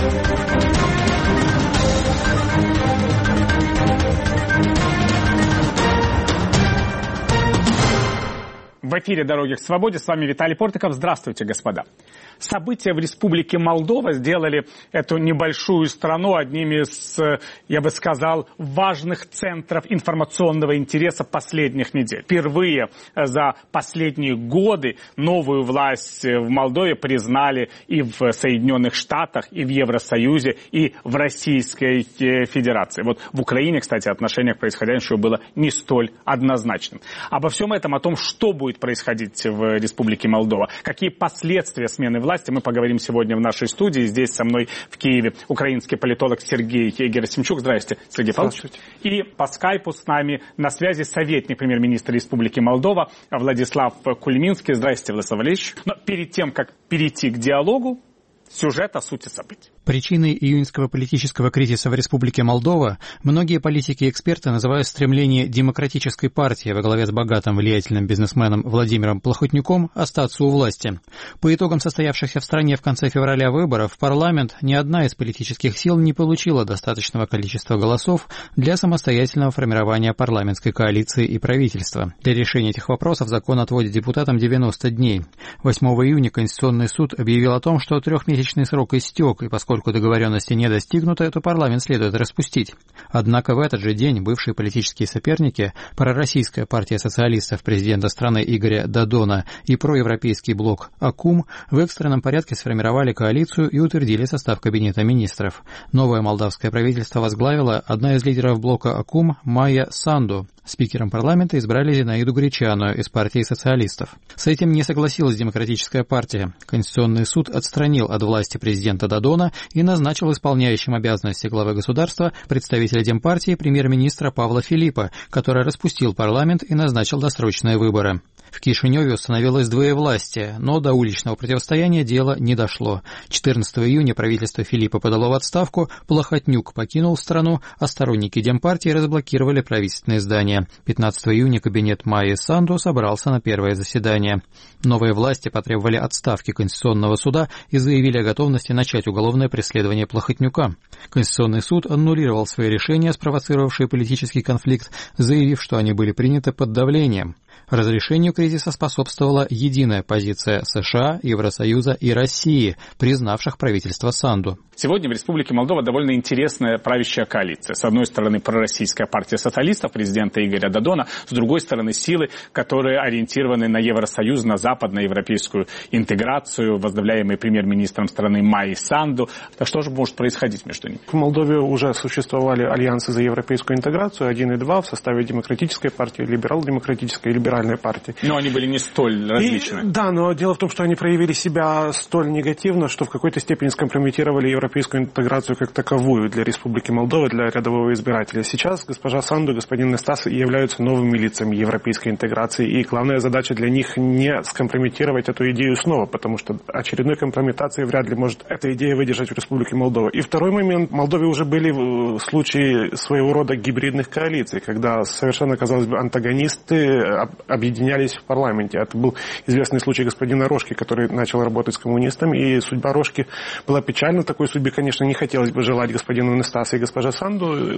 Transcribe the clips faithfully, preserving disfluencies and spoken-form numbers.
В эфире «Дороги к свободе». С вами Виталий Портников. Здравствуйте, господа. События в Республике Молдова сделали эту небольшую страну одним из, я бы сказал, важных центров информационного интереса последних недель. Впервые за последние годы новую власть в Молдове признали и в Соединенных Штатах, и в Евросоюзе, и в Российской Федерации. Вот в Украине, кстати, отношение к происходящему было не столь однозначным. Обо всем этом, о том, что будет происходить в Республике Молдова, какие последствия смены власти, мы поговорим сегодня в нашей студии. Здесь со мной в Киеве украинский политолог Сергей Герасимчук. Здравствуйте, Сергей Павлович. И по скайпу с нами на связи советник премьер-министра Республики Молдова Владислав Кульминский. Здравствуйте, Владислав Валерьевич. Но перед тем, как перейти к диалогу, сюжет о сути событий. Причиной июньского политического кризиса в Республике Молдова многие политики и эксперты называют стремление демократической партии во главе с богатым влиятельным бизнесменом Владимиром Плохотнюком остаться у власти. По итогам состоявшихся в стране в конце февраля выборов в парламент ни одна из политических сил не получила достаточного количества голосов для самостоятельного формирования парламентской коалиции и правительства. Для решения этих вопросов закон отводит депутатам девяносто дней. восьмого июня Конституционный суд объявил о том, что трехмесячный срок истек, и поскольку Поскольку договоренности не достигнуто, то парламент следует распустить. Однако в этот же день бывшие политические соперники, пророссийская партия социалистов президента страны Игоря Додона и проевропейский блок АКУМ в экстренном порядке сформировали коалицию и утвердили состав кабинета министров. Новое молдавское правительство возглавила одна из лидеров блока АКУМ Майя Санду. Спикером парламента избрали Зинаиду Гречану из партии социалистов. С этим не согласилась Демократическая партия. Конституционный суд отстранил от власти президента Додона и назначил исполняющим обязанности главы государства представителя Демпартии премьер-министра Павла Филиппа, который распустил парламент и назначил досрочные выборы. В Кишиневе установилось двоевластие, но до уличного противостояния дело не дошло. четырнадцатого июня правительство Филиппа подало в отставку, Плохотнюк покинул страну, а сторонники Демпартии разблокировали правительственные здания. пятнадцатого июня кабинет Майи Санду собрался на первое заседание. Новые власти потребовали отставки Конституционного суда и заявили о готовности начать уголовное преследование Плохотнюка. Конституционный суд аннулировал свои решения, спровоцировавшие политический конфликт, заявив, что они были приняты под давлением. Разрешению кризиса способствовала единая позиция США, Евросоюза и России, признавших правительство Санду. Сегодня в Республике Молдова довольно интересная правящая коалиция. С одной стороны, пророссийская партия социалистов, президента Игоря Додона, с другой стороны, силы, которые ориентированы на Евросоюз, на западноевропейскую интеграцию, возглавляемые премьер-министром страны Майей Санду. Так что же может происходить между ними? В Молдове уже существовали альянсы за европейскую интеграцию, один и два, в составе Демократической партии, либерал-демократической и либеральной партии. Но они были не столь различны. И, да, но дело в том, что они проявили себя столь негативно, что в какой-то степени скомпрометировали европейскую интеграцию как таковую для Республики Молдова, для рядового избирателя. Сейчас госпожа Санду и господин Нестас являются новыми лицами европейской интеграции, и главная задача для них не скомпрометировать эту идею снова, потому что очередной компрометации вряд ли может эта идея выдержать в Республике Молдова. И второй момент. В Молдове уже были случаи своего рода гибридных коалиций, когда совершенно, казалось бы, антагонисты объединялись в парламенте. Это был известный случай господина Рожки, который начал работать с коммунистами, и судьба Рожки была печальна. Такой судьбе, конечно, не хотелось бы желать господину Нестасу и госпоже Санду,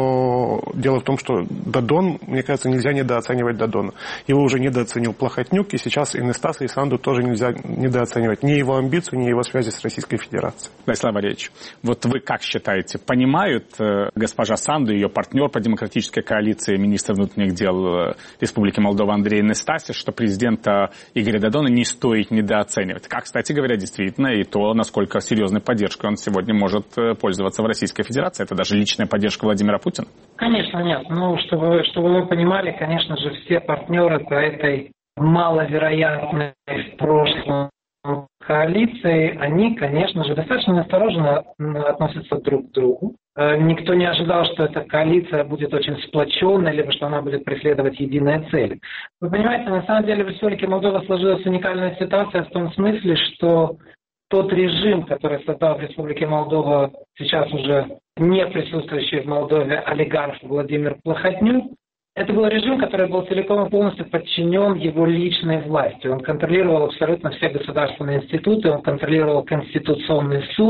но дело в том, что Додон, мне кажется, нельзя недооценивать Додона. Его уже недооценил Плохотнюк, и сейчас и Нестаса, и Санду тоже нельзя недооценивать. Ни его амбицию, ни его связи с Российской Федерацией. Владислав Валерьевич, вот вы как считаете, понимают э, госпожа Санду, ее партнер по демократической коалиции, министр внутренних дел Республики Молдова Андрей Нестасис, что президента Игоря Додона не стоит недооценивать? Как, кстати говоря, действительно, и то, насколько серьезной поддержкой он сегодня может пользоваться в Российской Федерации. Это даже личная поддержка Владимира Путина? Конечно, нет. Ну, чтобы, чтобы вы понимали, конечно же, все партнеры по этой маловероятной в прошлом коалиции, они, конечно же, достаточно осторожно относятся друг к другу. Никто не ожидал, что эта коалиция будет очень сплоченной, либо что она будет преследовать единые цели. Вы понимаете, на самом деле в Республике Молдова сложилась уникальная ситуация в том смысле, что тот режим, который создал в Республике Молдова сейчас уже не присутствующий в Молдове олигарх Владимир Плохотнюк, это был режим, который был целиком и полностью подчинен его личной власти. Он контролировал абсолютно все государственные институты, он контролировал Конституционный суд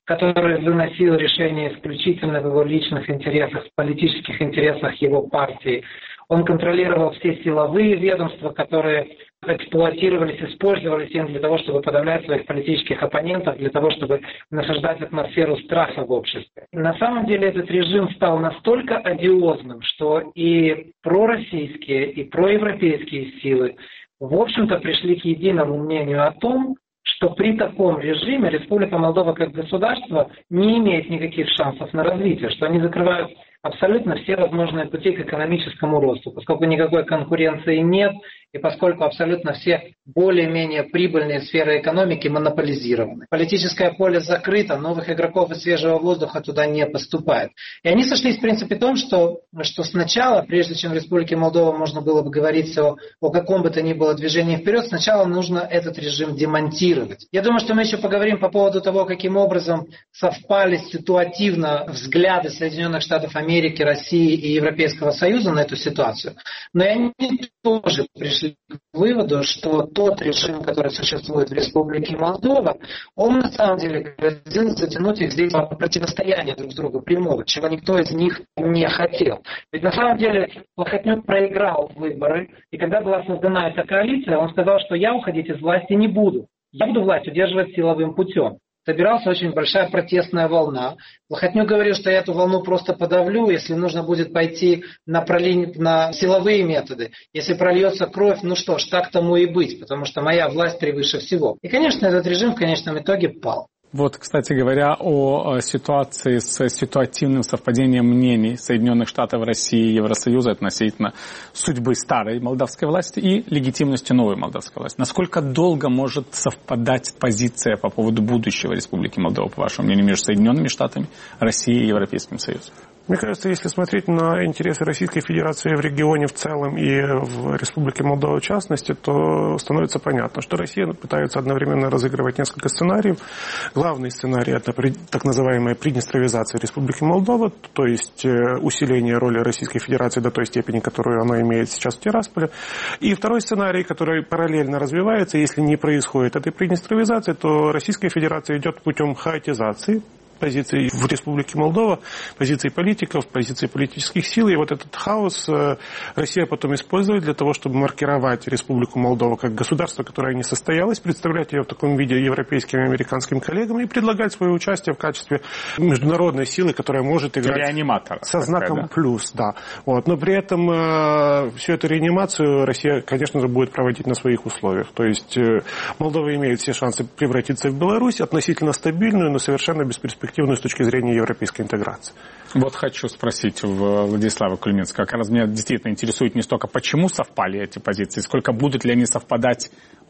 который выносил решения исключительно в его личных интересах, в политических интересах его партии. Он контролировал все силовые ведомства, которые эксплуатировались, использовались им для того, чтобы подавлять своих политических оппонентов, для того, чтобы насаждать атмосферу страха в обществе. На самом деле этот режим стал настолько одиозным, что и пророссийские, и проевропейские силы, в общем-то, пришли к единому мнению о том, что при таком режиме Республика Молдова как государство не имеет никаких шансов на развитие, что они закрывают абсолютно все возможные пути к экономическому росту, поскольку никакой конкуренции нет, и поскольку абсолютно все более-менее прибыльные сферы экономики монополизированы. Политическое поле закрыто, новых игроков и свежего воздуха туда не поступает. И они сошлись в принципе в том, что, что сначала, прежде чем в Республике Молдова можно было бы говорить о, о каком бы то ни было движении вперед, сначала нужно этот режим демонтировать. Я думаю, что мы еще поговорим по поводу того, каким образом совпали ситуативно взгляды Соединенных Штатов Америки, России и Европейского Союза на эту ситуацию. Но и они тоже пришли к выводу, что тот режим, который существует в Республике Молдова, он на самом деле грозил затянуть их здесь в противостояние друг с другу прямого, чего никто из них не хотел. Ведь на самом деле Плохотнюк проиграл выборы, и когда была создана эта коалиция, он сказал, что я уходить из власти не буду. Я буду власть удерживать силовым путем. Собиралась очень большая протестная волна. Плохотнюк говорил, что я эту волну просто подавлю, если нужно будет пойти на, проли... на силовые методы. Если прольется кровь, ну что ж, так тому и быть, потому что моя власть превыше всего. И, конечно, этот режим в конечном итоге пал. Вот, кстати говоря, о ситуации с ситуативным совпадением мнений Соединенных Штатов, России и Евросоюза относительно судьбы старой молдавской власти и легитимности новой молдавской власти. Насколько долго может совпадать позиция по поводу будущего Республики Молдова, по вашему мнению, между Соединенными Штатами, Россией и Европейским Союзом? Мне кажется, если смотреть на интересы Российской Федерации в регионе в целом и в Республике Молдова в частности, то становится понятно, что Россия пытается одновременно разыгрывать несколько сценариев. Главный сценарий – это так называемая приднестровизация Республики Молдова, то есть усиление роли Российской Федерации до той степени, которую она имеет сейчас в Тирасполе. И второй сценарий, который параллельно развивается, если не происходит этой приднестровизации, то Российская Федерация идет путем хаотизации позиций в Республике Молдова, позиций политиков, позиций политических сил. И вот этот хаос Россия потом использует для того, чтобы маркировать Республику Молдова как государство, которое не состоялось, представлять ее в таком виде европейским и американским коллегам и предлагать свое участие в качестве международной силы, которая может играть реаниматора, со знаком да? плюс. Да. Вот. Но при этом э, всю эту реанимацию Россия, конечно же, будет проводить на своих условиях. То есть э, Молдова имеет все шансы превратиться в Беларусь, относительно стабильную, но совершенно бесперспективную с точки зрения европейской интеграции. Вот хочу спросить у Владислава Кулиминского. Как раз меня действительно интересует не столько, почему совпали эти позиции, сколько будут ли они совпадать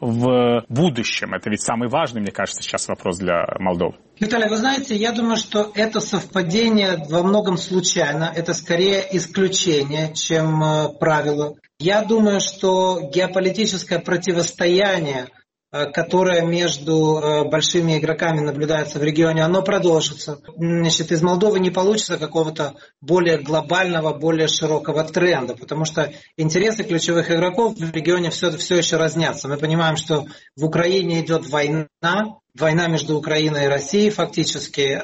в будущем. Это ведь самый важный, мне кажется, сейчас вопрос для Молдовы. Виталий, вы знаете, я думаю, что это совпадение во многом случайно. Это скорее исключение, чем правило. Я думаю, что геополитическое противостояние, которое между большими игроками наблюдается в регионе, оно продолжится. Значит, из Молдовы не получится какого-то более глобального, более широкого тренда, потому что интересы ключевых игроков в регионе все, все еще разнятся. Мы понимаем, что в Украине идет война, война между Украиной и Россией фактически,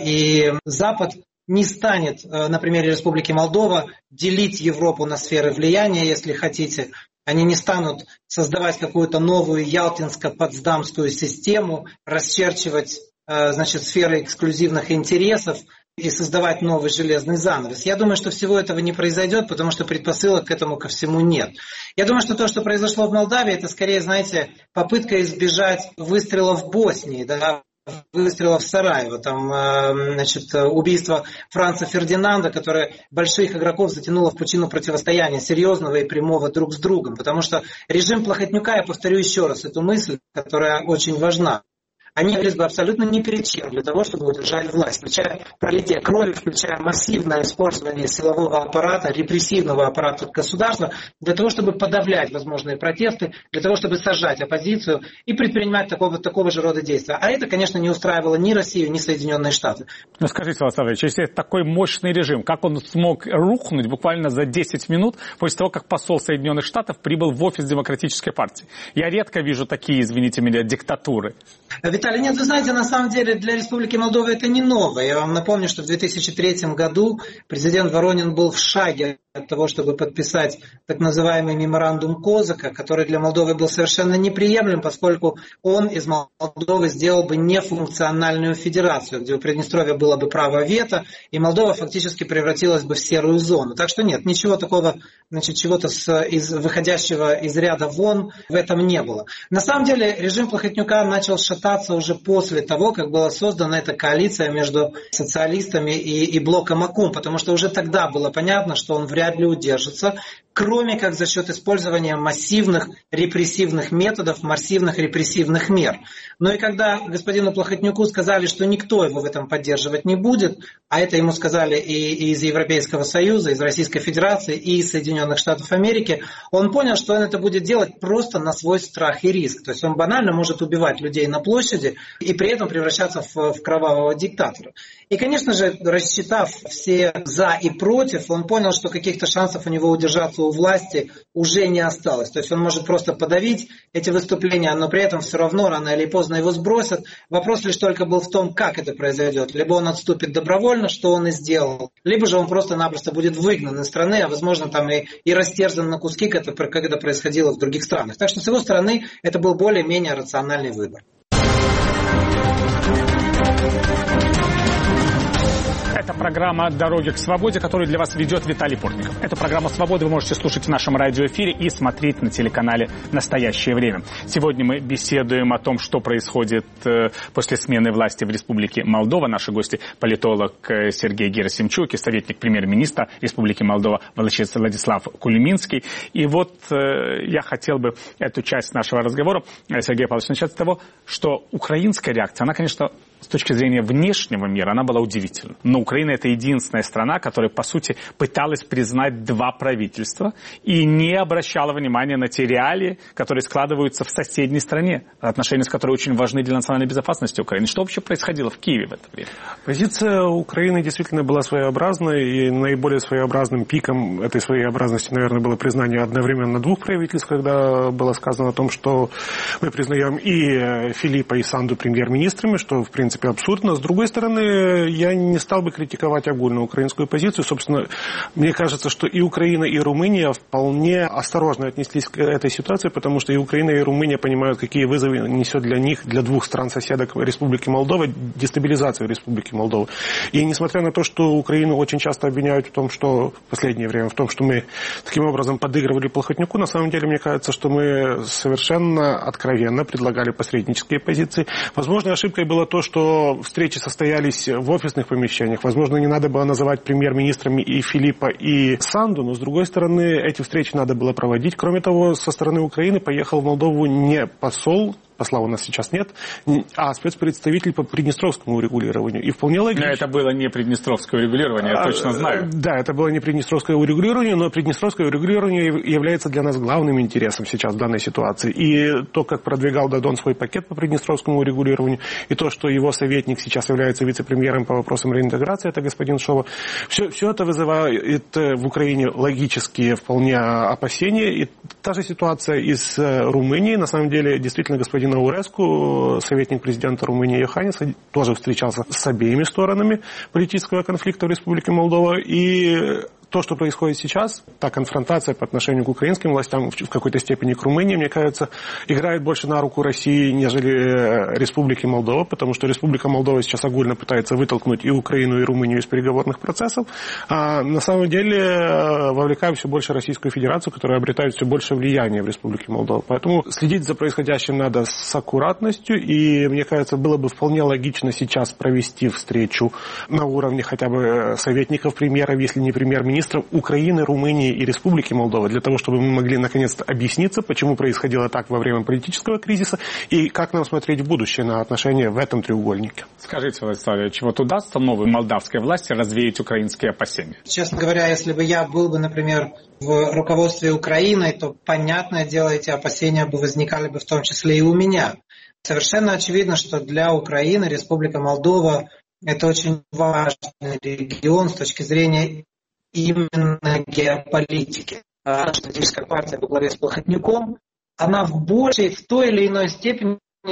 и Запад не станет, на примере Республики Молдова, делить Европу на сферы влияния, если хотите. Они не станут создавать какую-то новую ялтинско-потсдамскую систему, расчерчивать, значит, сферы эксклюзивных интересов и создавать новый железный занавес. Я думаю, что всего этого не произойдет, потому что предпосылок к этому ко всему нет. Я думаю, что то, что произошло в Молдавии, это скорее, знаете, попытка избежать выстрела в Боснии, да, выстрела в Сараево, там, значит, убийство Франца Фердинанда, которое больших игроков затянуло в пучину противостояния, серьезного и прямого друг с другом. Потому что режим Плохотнюка, я повторю еще раз эту мысль, которая очень важна, они боролись бы абсолютно ни перед чем для того, чтобы удержать власть, включая пролитие крови, включая массивное использование силового аппарата, репрессивного аппарата государства, для того, чтобы подавлять возможные протесты, для того, чтобы сажать оппозицию и предпринимать такого, такого же рода действия. А это, конечно, не устраивало ни Россию, ни Соединенные Штаты. Ну скажите, Владислав Ильич, если это такой мощный режим, как он смог рухнуть буквально за десять минут после того, как посол Соединенных Штатов прибыл в офис Демократической партии? Я редко вижу такие, извините меня, диктатуры. Виталий, нет, вы знаете, на самом деле для Республики Молдова это не новое. Я вам напомню, что в две тысячи третьем году президент Воронин был в шаге от того, чтобы подписать так называемый меморандум Козака, который для Молдовы был совершенно неприемлем, поскольку он из Молдовы сделал бы нефункциональную федерацию, где у Приднестровья было бы право вето, и Молдова фактически превратилась бы в серую зону. Так что нет, ничего такого, значит, чего-то с, из, выходящего из ряда вон в этом не было. На самом деле режим Плохотнюка начал шататься уже после того, как была создана эта коалиция между социалистами и, и блоком АКУМ, потому что уже тогда было понятно, что он вряд ли удержится, кроме как за счет использования массивных репрессивных методов, массивных репрессивных мер. Но и когда господину Плохотнюку сказали, что никто его в этом поддерживать не будет, а это ему сказали и, и из Европейского Союза, из Российской Федерации, и из Соединенных Штатов Америки, он понял, что он это будет делать просто на свой страх и риск. То есть он банально может убивать людей на площади и при этом превращаться в, в кровавого диктатора. И, конечно же, рассчитав все за и против, он понял, что каких-то шансов у него удержаться у власти уже не осталось. То есть он может просто подавить эти выступления, но при этом все равно рано или поздно его сбросят. Вопрос лишь только был в том, как это произойдет. Либо он отступит добровольно, что он и сделал, либо же он просто-напросто будет выгнан из страны, а возможно там и, и растерзан на куски, как это, как это происходило в других странах. Так что с его стороны это был более-менее рациональный выбор. Это программа «Дороги к свободе», которую для вас ведет Виталий Портников. Эту программу «Свободы» вы можете слушать в нашем радиоэфире и смотреть на телеканале «Настоящее время». Сегодня мы беседуем о том, что происходит после смены власти в Республике Молдова. Наши гости – политолог Сергей Герасимчук и советник премьер-министра Республики Молдова Владислав Кулиминский. И вот я хотел бы эту часть нашего разговора, Сергей Павлович, начать с того, что украинская реакция, она, конечно, с точки зрения внешнего мира, она была удивительна. Но Украина – это единственная страна, которая, по сути, пыталась признать два правительства и не обращала внимания на те реалии, которые складываются в соседней стране, отношения с которой очень важны для национальной безопасности Украины. Что вообще происходило в Киеве в это время? Позиция Украины действительно была своеобразной, и наиболее своеобразным пиком этой своеобразности, наверное, было признание одновременно двух правительств, когда было сказано о том, что мы признаем и Филиппа, и Санду премьер-министрами, что, в принципе, В принципе, абсурдно. С другой стороны, я не стал бы критиковать огульную украинскую позицию. Собственно, мне кажется, что и Украина, и Румыния вполне осторожно отнеслись к этой ситуации, потому что и Украина, и Румыния понимают, какие вызовы несет для них, для двух стран-соседок Республики Молдова, дестабилизация Республики Молдова. И несмотря на то, что Украину очень часто обвиняют в том, что в последнее время, в том, что мы таким образом подыгрывали Плохотнюку, на самом деле, мне кажется, что мы совершенно откровенно предлагали посреднические позиции. Возможно, ошибкой было то, что встречи состоялись в офисных помещениях. Возможно, не надо было называть премьер-министрами и Филиппа, и Санду, но, с другой стороны, эти встречи надо было проводить. Кроме того, со стороны Украины поехал в Молдову не посол, посла у нас сейчас нет, а спецпредставитель по приднестровскому урегулированию. И вполне логично. Но это было не приднестровское урегулирование, я а, точно знаю. Да, это было не приднестровское урегулирование, но приднестровское урегулирование является для нас главным интересом сейчас в данной ситуации. И то, как продвигал Додон свой пакет по приднестровскому урегулированию, и то, что его советник сейчас является вице-премьером по вопросам реинтеграции, это господин Шова, все, все это вызывает в Украине логические вполне опасения. И та же ситуация из Румынии. На самом деле, действительно, господин Ауреску, советник президента Румынии Йоханнис, тоже встречался с обеими сторонами политического конфликта в Республике Молдова. И то, что происходит сейчас, та конфронтация по отношению к украинским властям, в какой-то степени к Румынии, мне кажется, играет больше на руку России, нежели Республике Молдова, потому что Республика Молдова сейчас огульно пытается вытолкнуть и Украину, и Румынию из переговорных процессов, а на самом деле вовлекая все больше Российскую Федерацию, которая обретает все больше влияния в Республике Молдова. Поэтому следить за происходящим надо с аккуратностью, и, мне кажется, было бы вполне логично сейчас провести встречу на уровне хотя бы советников премьеров, если не премьер-министра, Украины, Румынии и Республики Молдова, для того, чтобы мы могли наконец-то объясниться, почему происходило так во время политического кризиса и как нам смотреть в будущее на отношения в этом треугольнике. Скажите, Владислав Ильич, вот удастся новой молдавской власти развеять украинские опасения? Честно говоря, если бы я был бы, например, в руководстве Украины, то, понятное дело, эти опасения бы возникали бы в том числе и у меня. Совершенно очевидно, что для Украины Республика Молдова – это очень важный регион с точки зрения именно геополитики. Наша политическая партия во главе с Плохотнюком, она в большей, в той или иной степени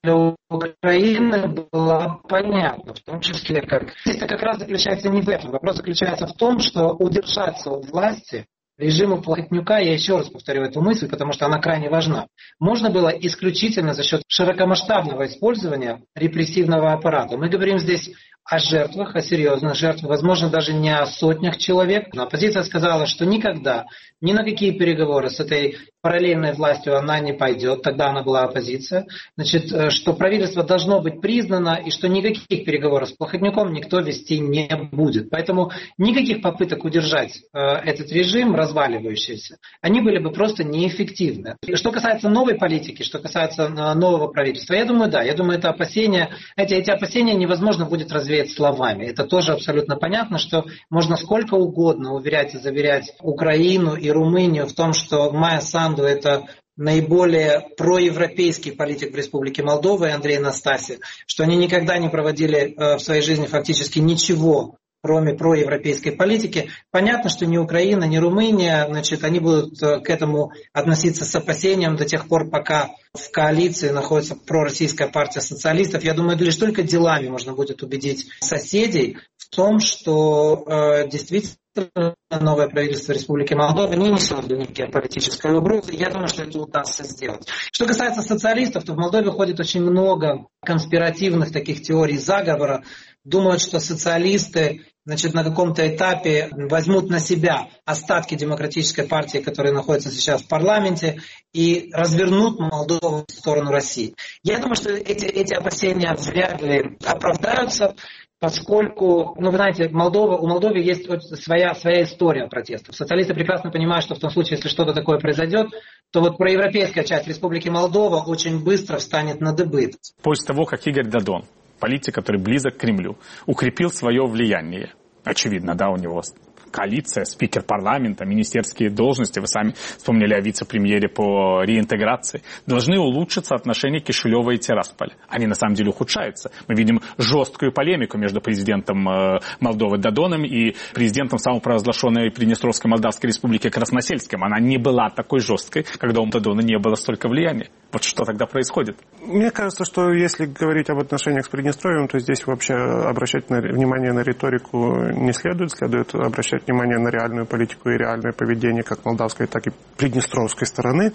Украины была понятна, в том числе как... Это как раз заключается не в этом. Вопрос заключается в том, что удержаться у власти режиму Плохотнюка, я еще раз повторю эту мысль, потому что она крайне важна, можно было исключительно за счет широкомасштабного использования репрессивного аппарата. Мы говорим здесь о жертвах, о серьезных жертвах, возможно, даже не о сотнях человек. Но оппозиция сказала, что никогда, ни на какие переговоры с этой параллельной властью она не пойдет, тогда она была оппозиция. Значит, что правительство должно быть признано, и что никаких переговоров с Плохотнюком никто вести не будет. Поэтому никаких попыток удержать э, этот режим, разваливающийся, они были бы просто неэффективны. Что касается новой политики, что касается э, нового правительства, я думаю, да, я думаю, это опасения, эти, эти опасения невозможно будет развеять словами. Это тоже абсолютно понятно, что можно сколько угодно уверять и заверять Украину и Румынию в том, что Майя Санду это наиболее проевропейский политик в Республике Молдова и Андрей Настасьев, что они никогда не проводили в своей жизни фактически ничего, кроме проевропейской политики. Понятно, что ни Украина, ни Румыния, значит, они будут к этому относиться с опасением до тех пор, пока в коалиции находится пророссийская партия социалистов. Я думаю, лишь только делами можно будет убедить соседей в том, что э, действительно новое правительство Республики Молдова не несет для них геополитической угрозы. Я думаю, что это удастся сделать. Что касается социалистов, то в Молдове ходит очень много конспиративных таких теорий заговора. Думают, что социалисты, значит, на каком-то этапе возьмут на себя остатки демократической партии, которые находятся сейчас в парламенте, и развернут Молдову в сторону России. Я думаю, что эти, эти опасения вряд ли оправдаются, поскольку, ну, вы знаете, Молдова, у Молдовы есть своя, своя история протестов. Социалисты прекрасно понимают, что в том случае, если что-то такое произойдет, то вот проевропейская часть Республики Молдова очень быстро встанет на дыбы. После того, как Игорь Додон, политик, который близок к Кремлю, укрепил свое влияние, очевидно, да, у него коалиция, спикер парламента, министерские должности, вы сами вспомнили о вице-премьере по реинтеграции, должны улучшиться отношения Кишинева и Тирасполя. Они на самом деле ухудшаются. Мы видим жесткую полемику между президентом Молдовы Додоном и президентом самопровозглашенной Приднестровской Молдавской Республики Красносельским. Она не была такой жесткой, когда у Додона не было столько влияния. Вот что тогда происходит? Мне кажется, что если говорить об отношениях с Приднестровьем, то здесь вообще обращать на, внимание на риторику не следует. Следует обращать внимание на реальную политику и реальное поведение как молдавской, так и приднестровской стороны.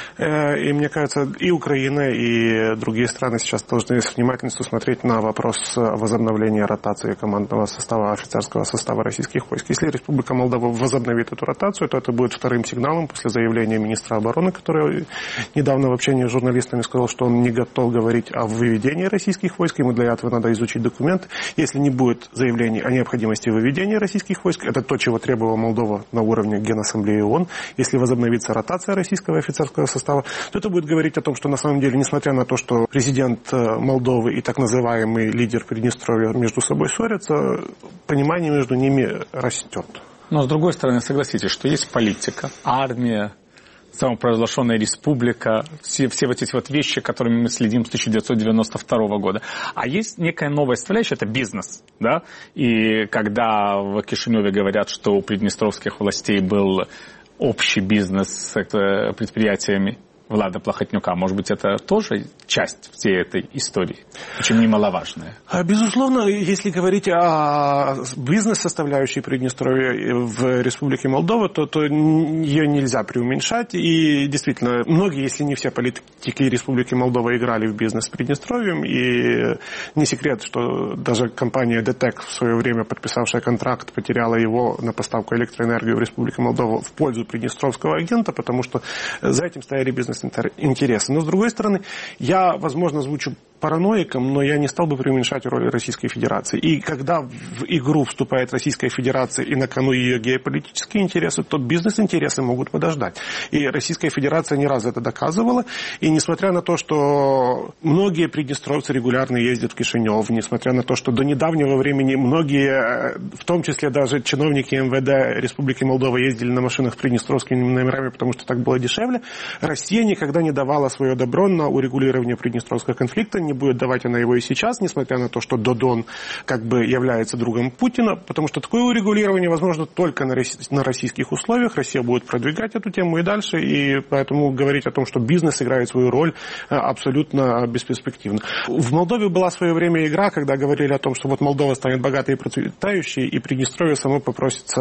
И мне кажется, и Украина, и другие страны сейчас должны с внимательностью смотреть на вопрос возобновления ротации командного состава, офицерского состава российских войск. Если Республика Молдова возобновит эту ротацию, то это будет вторым сигналом после заявления министра обороны, который недавно в общении с журналистами сказал, что он не готов говорить о выведении российских войск, ему для этого надо изучить документы. Если не будет заявлений о необходимости выведения российских войск, это то, чего требовала Молдова на уровне Генассамблеи ООН, если возобновится ротация российского офицерского состава, то это будет говорить о том, что на самом деле, несмотря на то, что президент Молдовы и так называемый лидер Приднестровья между собой ссорятся, понимание между ними растет. Но с другой стороны, согласитесь, что есть политика, армия, самопровозглашенная республика, все, все вот эти вот вещи, которыми мы следим с тысяча девятьсот девяносто второго года. А есть некая новая составляющая, это бизнес, да, и когда в Кишиневе говорят, что у приднестровских властей был общий бизнес с предприятиями Влада Плохотнюка, может быть, это тоже часть всей этой истории, очень немаловажная? Безусловно, если говорить о бизнес-составляющей Приднестровья в Республике Молдова, то, то ее нельзя преуменьшать. И действительно, многие, если не все политики Республики Молдова играли в бизнес с Приднестровьем. И не секрет, что даже компания ДТЭК, в свое время подписавшая контракт, потеряла его на поставку электроэнергии в Республике Молдова в пользу приднестровского агента, потому что за этим стояли бизнес интересы. Но, с другой стороны, я, возможно, звучу параноиком, но я не стал бы преуменьшать роль Российской Федерации. И когда в игру вступает Российская Федерация и на кону ее геополитические интересы, то бизнес-интересы могут подождать. И Российская Федерация не раз это доказывала. И несмотря на то, что многие приднестровцы регулярно ездят в Кишинев, несмотря на то, что до недавнего времени многие, в том числе даже чиновники эм вэ дэ Республики Молдова, ездили на машинах с приднестровскими номерами, потому что так было дешевле, Россия никогда не давала свое добро на урегулирование приднестровского конфликта, не не будет давать она его и сейчас, несмотря на то, что Додон как бы является другом Путина, потому что такое урегулирование возможно только на, на российских условиях. Россия будет продвигать эту тему и дальше, и поэтому говорить о том, что бизнес играет свою роль, абсолютно бесперспективно. В Молдове была в свое время игра, когда говорили о том, что вот Молдова станет богатой и процветающей, и Приднестровье само попросится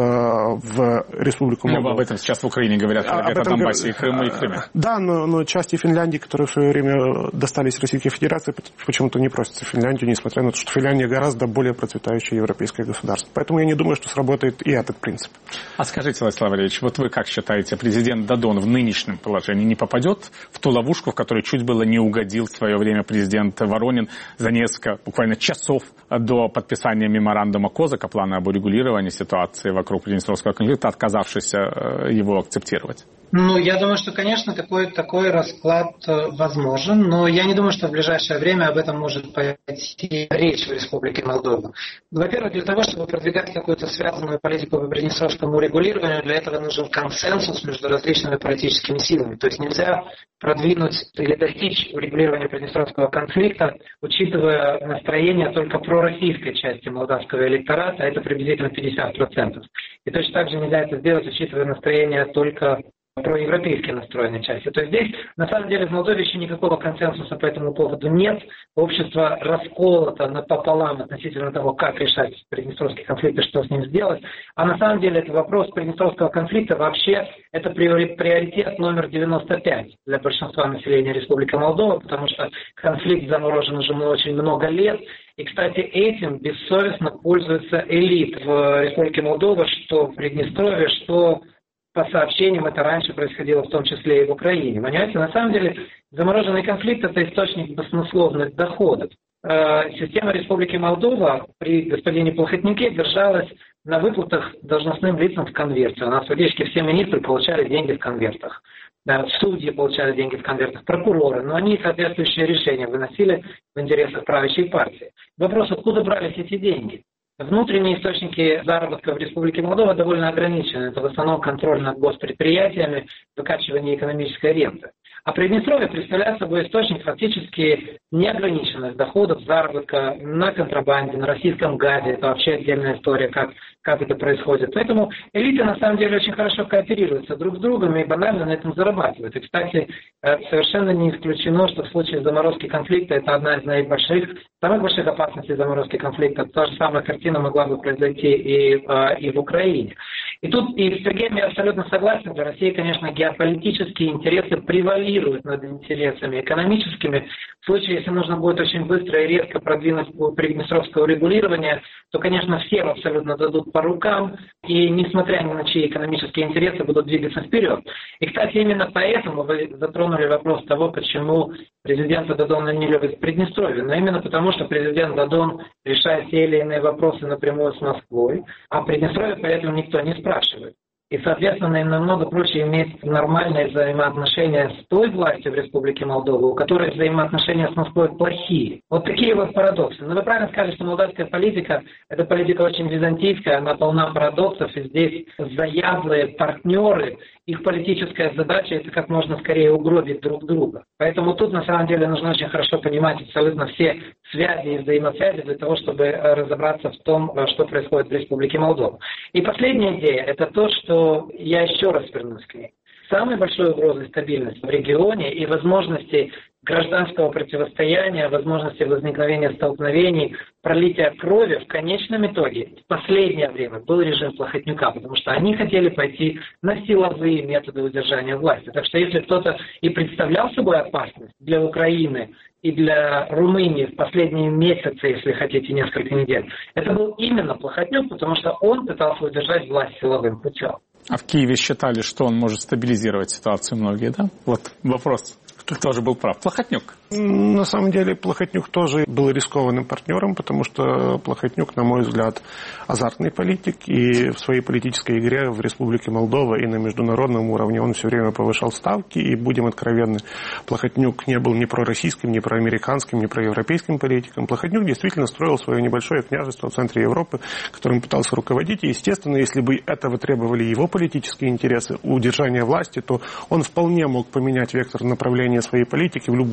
в Республику Молдова. Ну, об этом сейчас в Украине говорят, а, говорят об этом о Донбассе и Крыму, и Крыме. Да, но, но части Финляндии, которые в свое время достались Российской Федерации, почему-то не просятся в Финляндию, несмотря на то, что Финляндия гораздо более процветающее европейское государство. Поэтому я не думаю, что сработает и этот принцип. А скажите, Владислав Валерьевич, вот вы как считаете, президент Додон в нынешнем положении не попадет в ту ловушку, в которую чуть было не угодил в свое время президент Воронин за несколько, буквально часов до подписания меморандума Козака, плана об урегулировании ситуации вокруг Приднестровского конфликта, отказавшись его акцептировать? Ну, я думаю, что, конечно, такой, такой расклад возможен, но я не думаю, что в ближайшее время об этом может пойти речь в Республике Молдова. Во-первых, для того, чтобы продвигать какую-то связанную политику по приднестровскому урегулированию, для этого нужен консенсус между различными политическими силами. То есть нельзя продвинуть или достичь урегулирования приднестровского конфликта, учитывая настроение только пророссийской части молдавского электората, это приблизительно пятьдесят процентов. И точно так же нельзя это сделать, учитывая настроение только проевропейски настроенной части. То есть здесь, на самом деле, в Молдове еще никакого консенсуса по этому поводу нет. Общество расколото напополам относительно того, как решать приднестровский конфликт и что с ним сделать. А на самом деле, это вопрос приднестровского конфликта вообще это приоритет номер девяносто пять для большинства населения Республики Молдова, потому что конфликт заморожен уже очень много лет. И, кстати, этим бессовестно пользуется элит в Республике Молдова, что в Приднестровье, что по сообщениям это раньше происходило в том числе и в Украине. Понимаете, на самом деле замороженный конфликт – это источник баснословных доходов. Система Республики Молдова при господине Плохотнике держалась на выплатах должностным лицам в конверте. У нас фактически все министры получали деньги в конвертах. Судьи получали деньги в конвертах, прокуроры, но они соответствующие решения выносили в интересах правящей партии. Вопрос, откуда брались эти деньги? Внутренние источники заработка в Республике Молдова довольно ограничены. Это в основном контроль над госпредприятиями, выкачивание экономической ренты. А Приднестровье представляет собой источник фактически неограниченных доходов, заработка на контрабанде, на российском газе. Это вообще отдельная история, как, как это происходит. Поэтому элиты на самом деле очень хорошо кооперируются друг с другом и банально на этом зарабатывают. И, кстати, совершенно не исключено, что в случае заморозки конфликта это одна из наибольших, самых больших опасностей заморозки конфликта. Та же самая картина могла бы произойти и, и в Украине. И тут и с Сергеем я абсолютно согласен. Для России, конечно, геополитические интересы превалируют над интересами экономическими. В случае, если нужно будет очень быстро и резко продвинуть приднестровское урегулирование, то, конечно, всем абсолютно дадут по рукам, и несмотря ни на чьи экономические интересы будут двигаться вперед. И, кстати, именно поэтому вы затронули вопрос того, почему президента Додона не любит Приднестровье. Но именно потому, что президент Додон решает те или иные вопросы напрямую с Москвой, а Приднестровье поэтому никто не спрашивает. И, соответственно, им намного проще иметь нормальные взаимоотношения с той властью в Республике Молдова, у которой взаимоотношения с Москвой плохие. Вот такие вот парадоксы. Но вы правильно сказали, что молдавская политика – это политика очень византийская, она полна парадоксов, и здесь заядлые партнеры, их политическая задача – это как можно скорее угробить друг друга. Поэтому тут, на самом деле, нужно очень хорошо понимать абсолютно все связи и взаимосвязи для того, чтобы разобраться в том, что происходит в Республике Молдова. И последняя идея – это то, что я еще раз вернусь к ней. Самой большой угрозой стабильности в регионе и возможности гражданского противостояния, возможности возникновения столкновений, пролития крови в конечном итоге в последнее время был режим Плохотнюка, потому что они хотели пойти на силовые методы удержания власти. Так что если кто-то и представлял собой опасность для Украины и для Румынии в последние месяцы, если хотите, несколько недель, это был именно Плохотнюк, потому что он пытался удержать власть силовым путем. А в Киеве считали, что он может стабилизировать ситуацию многие, да? Вот вопрос. Кто тоже был прав? Плохотнюк. На самом деле Плохотнюк тоже был рискованным партнером, потому что Плохотнюк, на мой взгляд, азартный политик, и в своей политической игре в Республике Молдова и на международном уровне он все время повышал ставки, и, будем откровенны, Плохотнюк не был ни пророссийским, ни проамериканским, ни проевропейским политиком. Плохотнюк действительно строил свое небольшое княжество в центре Европы, которым пытался руководить, и, естественно, если бы этого требовали его политические интересы, удержания власти, то он вполне мог поменять вектор направления своей политики в любую сторону,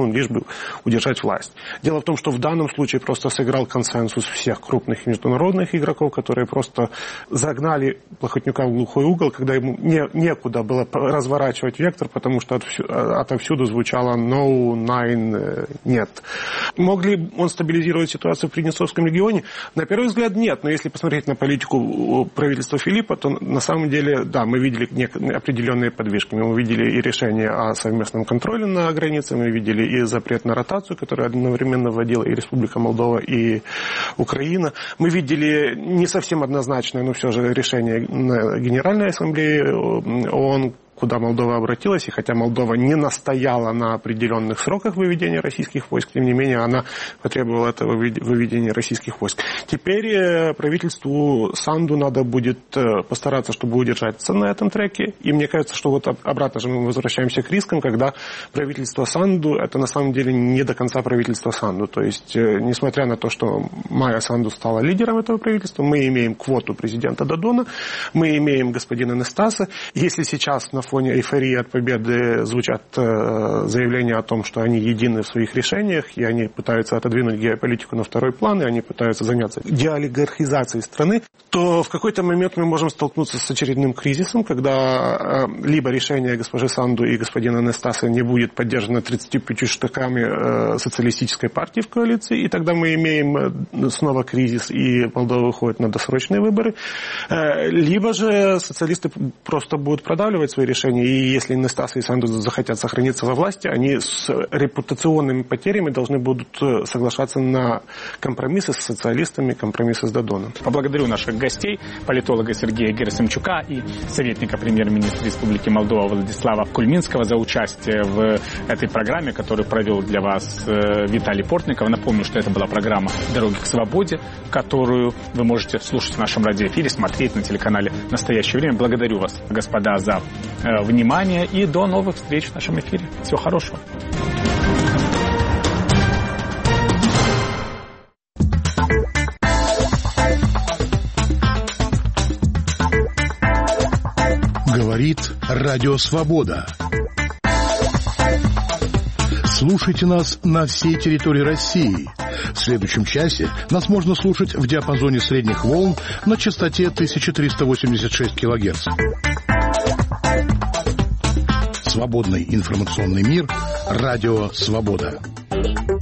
ну, лишь бы удержать власть. Дело в том, что в данном случае просто сыграл консенсус всех крупных международных игроков, которые просто загнали Плохотнюка в глухой угол, когда ему не, некуда было разворачивать вектор, потому что отовсюду звучало «no», «nine», «нет». Мог ли он стабилизировать ситуацию в Приднестровском регионе? На первый взгляд, нет. Но если посмотреть на политику правительства Филиппа, то на самом деле, да, мы видели определенные подвижки. Мы видели и решение о совместном контроле на границе, мы видели и запрет на ротацию, который одновременно вводила и Республика Молдова, и Украина. Мы видели не совсем однозначное, но все же решение Генеральной Ассамблеи ООН, куда Молдова обратилась, и хотя Молдова не настояла на определенных сроках выведения российских войск, тем не менее она потребовала этого выведения российских войск. Теперь правительству Санду надо будет постараться, чтобы удержаться на этом треке, и мне кажется, что вот обратно же мы возвращаемся к рискам, когда правительство Санду, это на самом деле не до конца правительство Санду, то есть несмотря на то, что Майя Санду стала лидером этого правительства, мы имеем квоту президента Додона, мы имеем господина Нестаса, если сейчас на фоне эйфории от победы звучат э, заявления о том, что они едины в своих решениях, и они пытаются отодвинуть геополитику на второй план, и они пытаются заняться деолигархизацией страны, то в какой-то момент мы можем столкнуться с очередным кризисом, когда э, либо решение госпожи Санду и господина Нестаса не будет поддержано тридцатью пятью штыками э, социалистической партии в коалиции, и тогда мы имеем снова кризис, и Молдова выходит на досрочные выборы, э, либо же социалисты просто будут продавливать свои решения, и если Нестас и Санду захотят сохраниться во власти, они с репутационными потерями должны будут соглашаться на компромиссы с социалистами, компромиссы с Додоном. Поблагодарю наших гостей, политолога Сергея Герасимчука и советника премьер-министра Республики Молдова Владислава Кульминского за участие в этой программе, которую провел для вас Виталий Портников. Напомню, что это была программа «Дороги к свободе», которую вы можете слушать в нашем радиоэфире, смотреть на телеканале «Настоящее время». Благодарю вас, господа, за внимание и до новых встреч в нашем эфире. Всего хорошего. Говорит Радио Свобода. Слушайте нас на всей территории России. В следующем часе нас можно слушать в диапазоне средних волн на частоте тысяча триста восемьдесят шесть килогерц. Свободный информационный мир. Радио Свобода.